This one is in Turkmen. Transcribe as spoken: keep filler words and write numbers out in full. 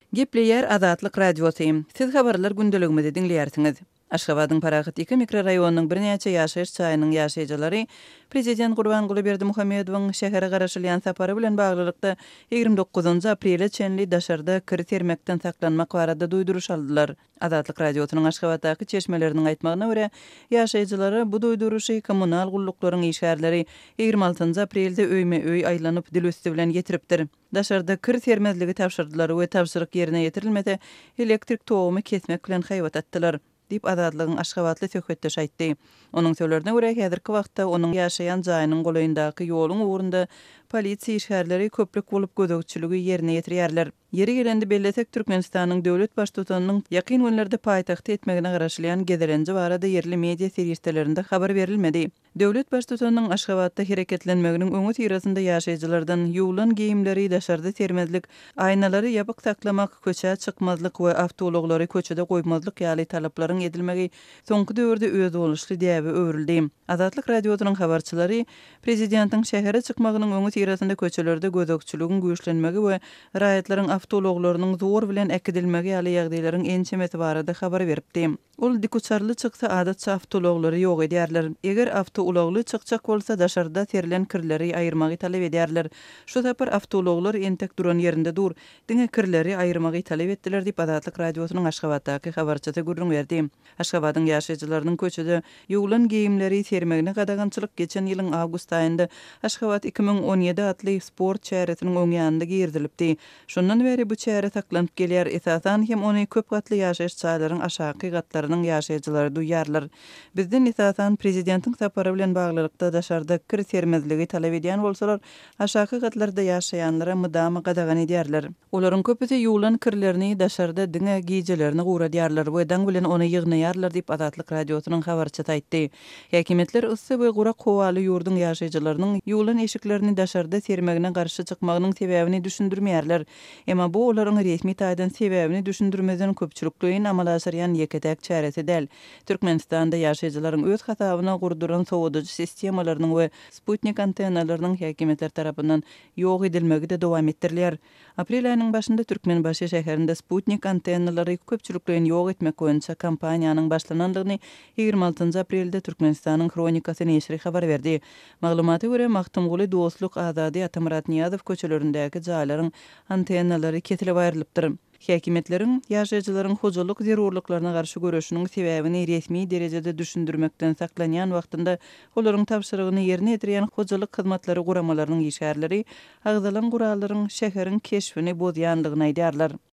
Gepleyer Azatlyk Radiosu. Siz habarlar gündeligimizde dinleýärsiňiz. Aşgabatyň Parahat iki mikrorayonynyň bir näçe ýaşaýyş çaýynyň ýaşaýjylary Prezident Gurbanguly Berdimuhammedowyň şähere garaşylýan sapary bilen baglylykda ýigirmi dokuzunçy aprelde çenli daşarda kir termekden saklanmak barada duýduruş aldylar. Azatlyk Radiosynyň Aşgabatdaky çeşmeleriniň aýtmagyna görä, ýaşaýjylary bu duýduruşy kommunal gullyklaryň işgärleri ýigirmi altyncy aprelde öýme-öý aýlanyp dilüsti bilen getiripdir. Daşarda kir termezligi tapşyrdylar we tapşyryk ýerine ýetirilmede elektrik togumy kesmek bilen haýbat etdiler. Dip Azatlygyň Aşgabatly söhbetde şaýtdy. Onuň söýlerine görä häzirki wagtda onuň ýaşaýan jaýynyň goýundaky ýoluň ugrunda polisiýa işgärleri köplük bolup gödökçüligi ýerine ýetirýärler. Yeri gelende belletek Türkmenistanyň döwlet baştutanynyň ýakyn günlerde paýtagty etmegine garaşylýan gezelenji barada yerli media serýetlerinde habar berilmedi. Döwlet baştutanynyň Aşgabatda hereketlenmeginiň öňü tirasynda ýaşaýjylardan ýuwlan giyimleri, daşarda termezlik, aýnalary ýapyk saklamak, köçe çykmazlyk we awtologlary köçede goýmazlyk ýaly talaplaryň edilmegi soňky döwürde öz boluşly däbi öwrüldi. Azatlyk Radiosynyň habarçylary prezidentiň şähere çykmagynyň öňü tirasynda köçelerde gödökçüliginiň güýçlenmegi we raýatlaryň awtologlarynyň zor bilen ekidilmegi ýaly ýagdaýlaryň ençemeti barada habar beripdi. Ol dikuçarly çyksa adatça awtologlary ýok edýärler. Eger awtologly çykjak bolsa daşarda terilen kirleri aýyrmagy talap edýärler. Şu tapar awtologlar entek duran ýerinde dur, diňe kirleri aýyrmagy talap etdiler diýip Azatlyk Radiosynyň Aşgabatdaky habarçysy gurrun berdi. Aşgabatyň ýaşaýjylarynyň köçede ýuwlan giyimleri termegine gadagançylyk geçen ýylyň awgust aýynda Aşgabat iki ming on ýedi atly sport çäretiniň öň ýanynda girdilipdi. Şondan beri bu çäre saklanyp gelýär. Esasan hem ony köp gatly ýaşaýyş çaýlaryň aşaky gatlarynyň ýaşaýjylary duýýarlar. Bizden esasan prezidentiň sapary bilen baglylykda daşarda kir termezligi talap edýän bolsalar, aşaky gatlarda ýaşaýanlara mydamy gadagan edýärler. Olaryň köpüsi ýuwlan kirlerini daşarda diňe giýjelerini guradyarlar we daň bilen ony ýygnaýarlar diýip Azatlyk Radiosynyň habarçysy aýtdy. Häkimetler ıssy we gura kowaly ýurdun ýaşaýjylarynyň ýuwlan eşiklerini daşarda termegine garşy çykmagynyň sebäbini düşündirmeýärler. Emma bu olaryň resmi taýdan sebäbini düşündirmeden köpçülikligiň amala asyrýan ýeketek çäresi däl. Türkmenistanda ýaşaýjylaryň öz hasabyna gurduran sowudyjy sistemalarynyň we Sputnik antennalarynyň häkimetler tarapyndan ýok edilmegi de dowam etdirilýär. Aprel aýynyň başynda Türkmenbaşy şäherinde Sputnik antennalary köpçülikligiň ýok etmek boýunça kampaniýanyň başlanandygyny ýigirmi altyncy aprelde Türkmenistanyň Kronikasy neşri habar berdi. Maglumata görä Mahtumguly Dostluk Azady Atamurat Niýazow köçelerindäki jaýlaryň antennalary kesilip aýrylypdyr. Häkimetleriň ýaşaýjylaryň hojuluk zerurlyklaryna garşy göreşiniň sebäbini resmi derejede düşündirmekden saklanýan wagtynda olaryň tapşyrygyny ýerine ýetirýän hojuluk hyzmatlary guramalarynyň işgärleri agzalan gurallaryň şäheriň keşfini bozýandygyny aýdýarlar.